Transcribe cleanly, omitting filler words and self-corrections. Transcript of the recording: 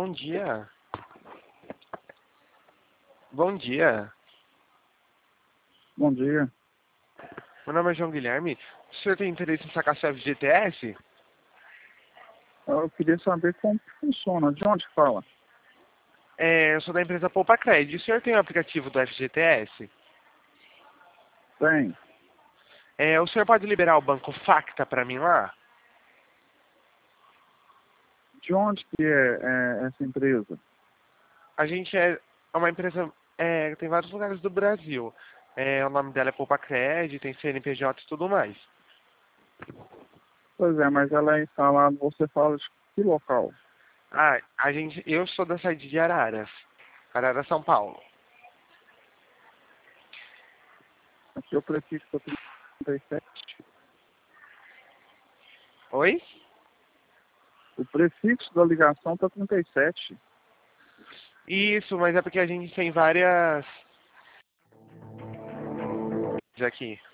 Bom dia. Bom dia. Bom dia. Meu nome é João Guilherme. O senhor tem interesse em sacar seu FGTS? Eu queria saber como que funciona. De onde fala? Eu sou da empresa Poupa Cred. O senhor tem o aplicativo do FGTS? Tem. O senhor pode liberar o banco Facta para mim lá? De onde que é essa empresa? A gente é uma empresa, tem vários lugares do Brasil. O nome dela é Poupa Cred, tem CNPJ e tudo mais. Pois é, mas ela é instalada, você fala de que local? Eu sou da cidade de Araras, Araras, São Paulo. Aqui eu prefixo 37. Oi? O prefixo da ligação está 37. Isso, mas é porque a gente tem várias aqui.